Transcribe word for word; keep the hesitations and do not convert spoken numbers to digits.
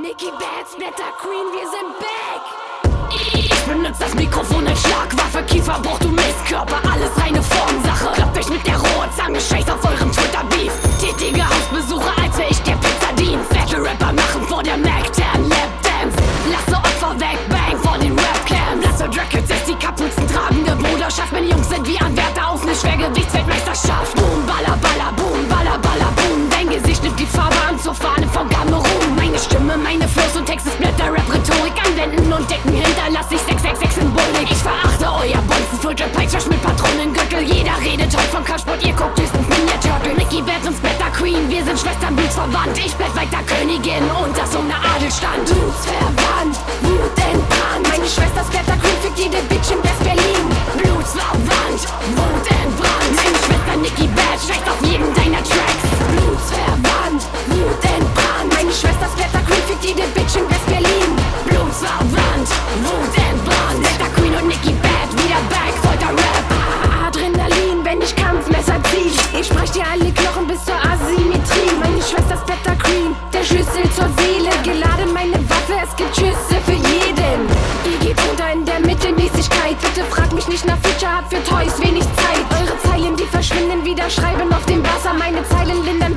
Nicki Bad, Splatter Queen, wir sind back. Ich benutze das Mikrofon als Schlagwaffe, Kieferbruch, du Mistkörper, alles reine Formsache. Klappt euch mit der Rohrzange, scheiß auf eurem Twitter-Beef. Tätige Hausbesuche, als wär ich der Pizzadienst. Fette Rapper machen vor der Mac zehn Lapdance. Lasse Opfer weg, bang vor den Webcams. Lasse Drackets ist die Kapuzen tragende Bruderschaft. Meine Jungs sind wie Anwärter auf ne Schwergewichtsweltmeisterschaft. Boom, baller, baller, boom, baller, baller, boom. Dein Gesicht nimmt die Farbe an zur Fahne von Kamerun. Meine Stimme, meine Flows und Texte, Splatter-Rap-Rhetorik anwenden und decken hinterlass ich sechs sechs sechs Symbolik. Ich verachte euer Bonzen, Future Peitschwasch mit Patronengürtel. Jeder redet heute vom Kampfsport, ihr guckt höchstens Ninja Turtle. Nicki Bad und Splatter Queen, wir sind Schwestern, blutsverwandt. Ich bleib weiter Königin und das ohne Adelstand. Blutsverwandt, wutentbrannt. Meine Schwester Splatter Queen fickt jede Bitch in West-Berlin. Blutsverwandt, wutentbrannt. Meine Schwester Nicki Bad scheißt auf jeden deiner Tracks. Blutsverwandt, wutentbrannt. Meine Schwester Splatter Queen fickt jede Bitch in West-Berlin. Blutsverwandt, wutentbrannt. Splatter Queen und Nicki Bad wieder back, voller Rap. Adrenalin, wenn ich Kampfmesser zieh. Ich sprech dir alle Knochen bis zur Asymmetrie. Meine Schwester Splatter Queen, der Schlüssel zur Seele. Geladen meine Waffe, es gibt Schüsse für jeden. Ihr geht unter in der Mittelmäßigkeit. Bitte frag mich nicht nach Future, hab für Toys wenig Zeit. Eure Zeilen, die verschwinden wieder, schreiben auf dem Wasser. Meine Zeilen lindern